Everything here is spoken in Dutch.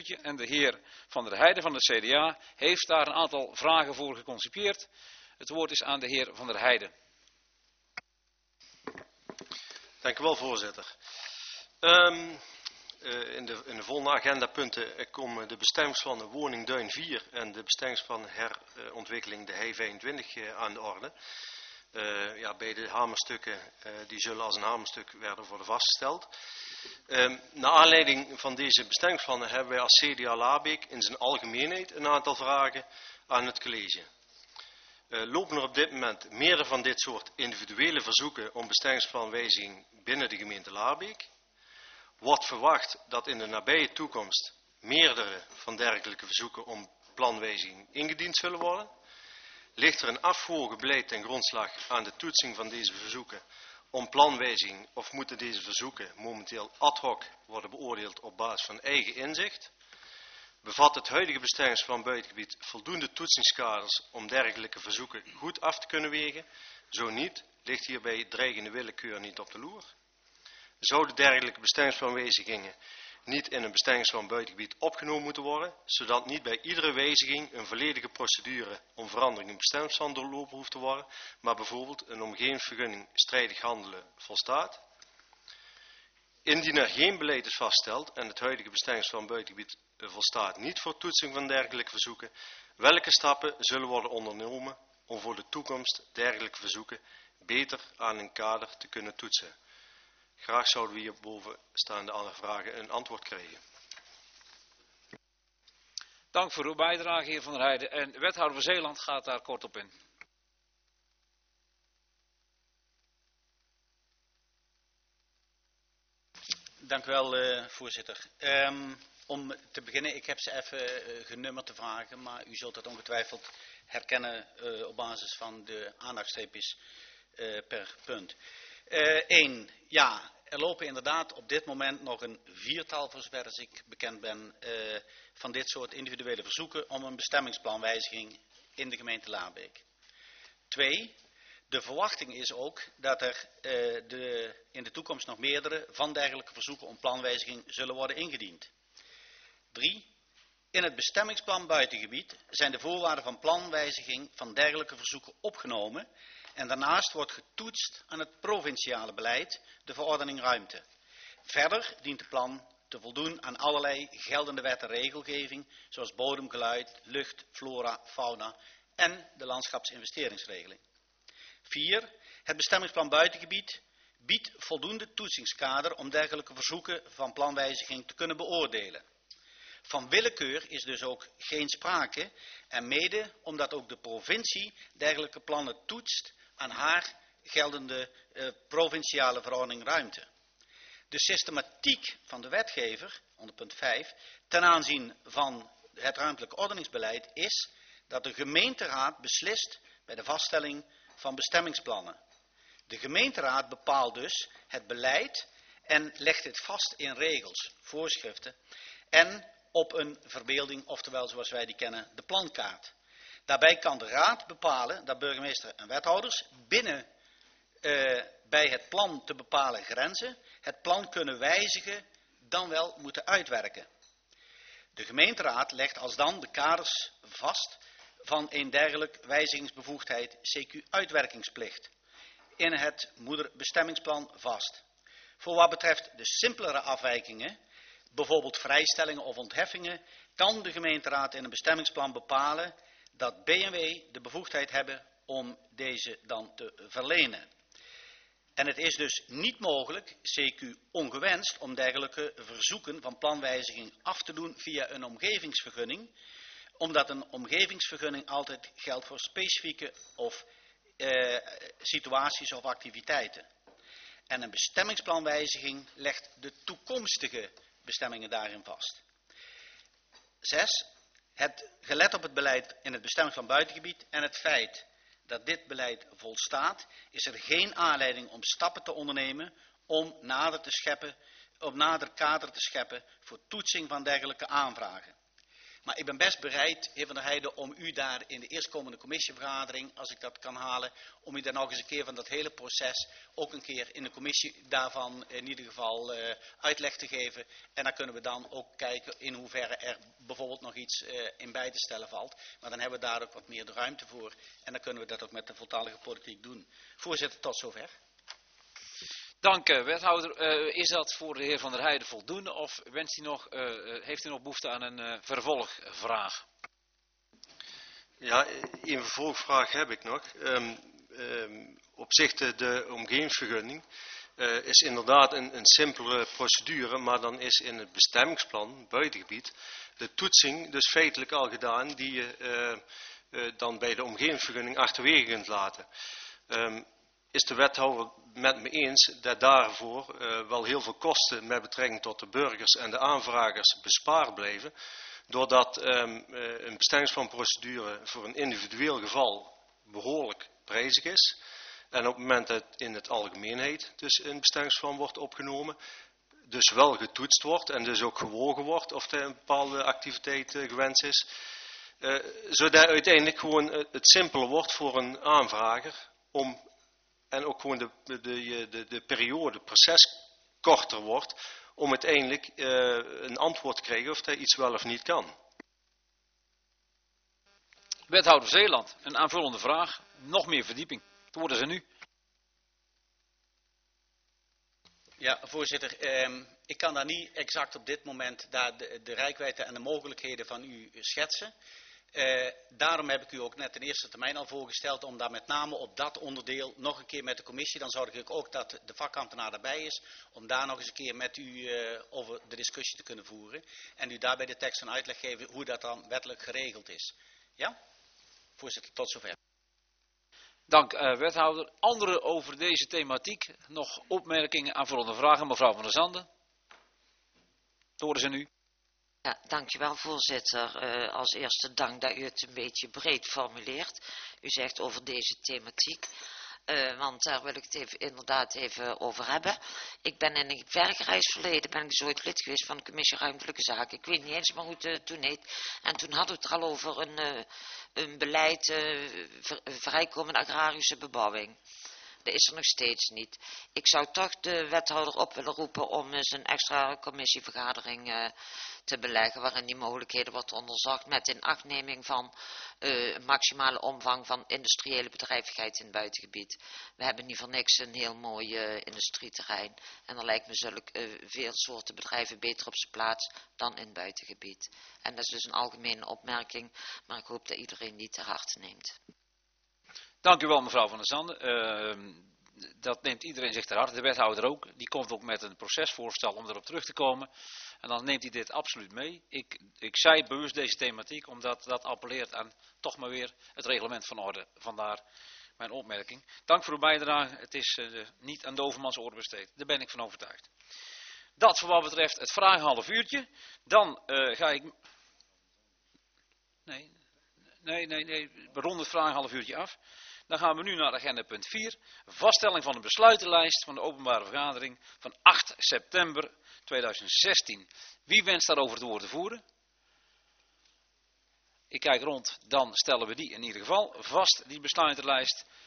minuutje. En de heer Van der Heijden van de CDA heeft daar een aantal vragen voor geconcipeerd. Het woord is aan de heer Van der Heijden. Dank u wel, voorzitter. In de volgende agendapunten komen de bestemmingsplannen Woning Duin 4 en de bestemmingsplan herontwikkeling de Hei 25 aan de orde. Beide hamerstukken die zullen als een hamerstuk worden vastgesteld. Naar aanleiding van deze bestemmingsplannen hebben wij als CDA Laarbeek in zijn algemeenheid een aantal vragen aan het college. Lopen er op dit moment meerdere van dit soort individuele verzoeken om bestemmingsplanwijziging binnen de gemeente Laarbeek? Wordt verwacht dat in de nabije toekomst meerdere van dergelijke verzoeken om planwijziging ingediend zullen worden? Ligt er een afgewogen beleid ten grondslag aan de toetsing van deze verzoeken om planwijziging of moeten deze verzoeken momenteel ad hoc worden beoordeeld op basis van eigen inzicht? Bevat het huidige bestemmingsplan buitengebied voldoende toetsingskaders om dergelijke verzoeken goed af te kunnen wegen? Zo niet, ligt hierbij dreigende willekeur niet op de loer? Zouden dergelijke bestemmingsplanwijzigingen niet in een bestemmingsplan buitengebied opgenomen moeten worden, zodat niet bij iedere wijziging een volledige procedure om verandering in bestemmingsplan doorlopen hoeft te worden, maar bijvoorbeeld een omgevingsvergunning strijdig handelen volstaat? Indien er geen beleid is vastgesteld en het huidige bestemmingsplan buitengebied volstaat niet voor toetsing van dergelijke verzoeken, welke stappen zullen worden ondernomen om voor de toekomst dergelijke verzoeken beter aan een kader te kunnen toetsen? Graag zouden we hierboven staande vragen een antwoord krijgen. Dank voor uw bijdrage, heer Van der Heijden. En wethouder van Zeeland gaat daar kort op in. Dank u wel, voorzitter. Om te beginnen, ik heb ze even genummerd de vragen, maar u zult dat ongetwijfeld herkennen op basis van de aandachtstreepjes per punt. 1. Ja, er lopen inderdaad op dit moment nog een viertal, voor zover als ik bekend ben, van dit soort individuele verzoeken om een bestemmingsplanwijziging in de gemeente Laarbeek. 2. De verwachting is ook dat er in de toekomst nog meerdere van dergelijke verzoeken om planwijziging zullen worden ingediend. 3. In het bestemmingsplan buitengebied zijn de voorwaarden van planwijziging van dergelijke verzoeken opgenomen en daarnaast wordt getoetst aan het provinciale beleid, de verordening ruimte. Verder dient het plan te voldoen aan allerlei geldende wet en regelgeving, zoals bodemgeluid, lucht, flora, fauna en de landschapsinvesteringsregeling. 4. Het bestemmingsplan buitengebied biedt voldoende toetsingskader om dergelijke verzoeken van planwijziging te kunnen beoordelen. Van willekeur is dus ook geen sprake en mede omdat ook de provincie dergelijke plannen toetst aan haar geldende provinciale verordening ruimte. De systematiek van de wetgever, onder punt 5, ten aanzien van het ruimtelijk ordeningsbeleid is dat de gemeenteraad beslist bij de vaststelling van bestemmingsplannen. De gemeenteraad bepaalt dus het beleid en legt dit vast in regels, voorschriften en op een verbeelding, oftewel zoals wij die kennen, de plankaart. Daarbij kan de raad bepalen dat burgemeester en wethouders binnen bij het plan te bepalen grenzen het plan kunnen wijzigen, dan wel moeten uitwerken. De gemeenteraad legt alsdan de kaders vast van een dergelijk wijzigingsbevoegdheid, CQ uitwerkingsplicht, in het moederbestemmingsplan vast. Voor wat betreft de simpelere afwijkingen, bijvoorbeeld vrijstellingen of ontheffingen, kan de gemeenteraad in een bestemmingsplan bepalen dat B&W de bevoegdheid hebben om deze dan te verlenen. En het is dus niet mogelijk, CQ ongewenst, om dergelijke verzoeken van planwijziging af te doen via een omgevingsvergunning, omdat een omgevingsvergunning altijd geldt voor specifieke situaties of activiteiten. En een bestemmingsplanwijziging legt de toekomstige bestemmingen daarin vast. 6. Gelet op het beleid in het bestemmingsplan buitengebied en het feit dat dit beleid volstaat, is er geen aanleiding om stappen te ondernemen om nader kader te scheppen voor toetsing van dergelijke aanvragen. Maar ik ben best bereid, heer Van der Heijden, om u daar in de eerstkomende commissievergadering, als ik dat kan halen, om u daar nog eens een keer van dat hele proces, ook een keer in de commissie daarvan in ieder geval uitleg te geven. En dan kunnen we dan ook kijken in hoeverre er bijvoorbeeld nog iets in bij te stellen valt. Maar dan hebben we daar ook wat meer de ruimte voor. En dan kunnen we dat ook met de voltallige politiek doen. Voorzitter, tot zover. Dank, wethouder. Is dat voor de heer Van der Heijden voldoende of wenst u nog, heeft u nog behoefte aan een vervolgvraag? Ja, een vervolgvraag heb ik nog. Op zich de omgevingsvergunning is inderdaad een simpele procedure, maar dan is in het bestemmingsplan, buitengebied, de toetsing dus feitelijk al gedaan die je dan bij de omgevingsvergunning achterwege kunt laten. Is de wethouder met me eens dat daarvoor wel heel veel kosten met betrekking tot de burgers en de aanvragers bespaard blijven, doordat een bestemmingsplanprocedure voor een individueel geval behoorlijk prijzig is en op het moment dat in het algemeenheid dus een bestemmingsplan wordt opgenomen, dus wel getoetst wordt en dus ook gewogen wordt of er een bepaalde activiteit gewenst is, zodat uiteindelijk gewoon het simpeler wordt voor een aanvrager om en ook gewoon de periode, het proces korter wordt om uiteindelijk een antwoord te krijgen of hij iets wel of niet kan. Wethouder Zeeland, een aanvullende vraag. Nog meer verdieping. Het woord is aan u. Ja, voorzitter. Ik kan daar niet exact op dit moment de reikwijdte en de mogelijkheden van u schetsen. Daarom heb ik u ook net in eerste termijn al voorgesteld om daar met name op dat onderdeel nog een keer met de commissie, dan zorg ik ook dat de vakambtenaar daarbij is, om daar nog eens een keer met u over de discussie te kunnen voeren. En u daarbij de tekst een uitleg geven hoe dat dan wettelijk geregeld is. Ja? Voorzitter, tot zover. Dank, wethouder. Anderen over deze thematiek? Nog opmerkingen, aanvullende vragen? Mevrouw van der Zanden. Het woord is aan u. Ja, dankjewel voorzitter. Als eerste dank dat u het een beetje breed formuleert. U zegt over deze thematiek. Want daar wil ik het inderdaad even over hebben. Ik ben in een vergrijsverleden ben ik zo ooit lid geweest van de commissie Ruimtelijke Zaken. Ik weet niet eens meer hoe het toen heet. En toen hadden we het er al over een beleid vrijkomende agrarische bebouwing. Dat is er nog steeds niet. Ik zou toch de wethouder op willen roepen om eens een extra commissievergadering te beleggen, waarin die mogelijkheden wordt onderzocht met inachtneming van maximale omvang van industriële bedrijvigheid in het buitengebied. We hebben niet voor niks een heel mooi industrieterrein en er lijkt me veel soorten bedrijven beter op zijn plaats dan in het buitengebied. En dat is dus een algemene opmerking, maar ik hoop dat iedereen die ter harte neemt. Dank u wel, mevrouw van der Zanden. Dat neemt iedereen zich ter harte, de wethouder ook. Die komt ook met een procesvoorstel om erop terug te komen. En dan neemt hij dit absoluut mee. Ik zei bewust deze thematiek, omdat dat appelleert aan toch maar weer het reglement van orde. Vandaar mijn opmerking. Dank voor uw bijdrage. Het is niet aan dovermans oren besteed. Daar ben ik van overtuigd. Dat voor wat betreft het vragenhalf uurtje. Dan ga ik... Nee, we ronden het vragenhalf uurtje af. Dan gaan we nu naar agenda punt 4. Vaststelling van de besluitenlijst van de openbare vergadering van 8 september 2016. Wie wenst daarover het woord te voeren? Ik kijk rond, dan stellen we die in ieder geval vast, die besluitenlijst.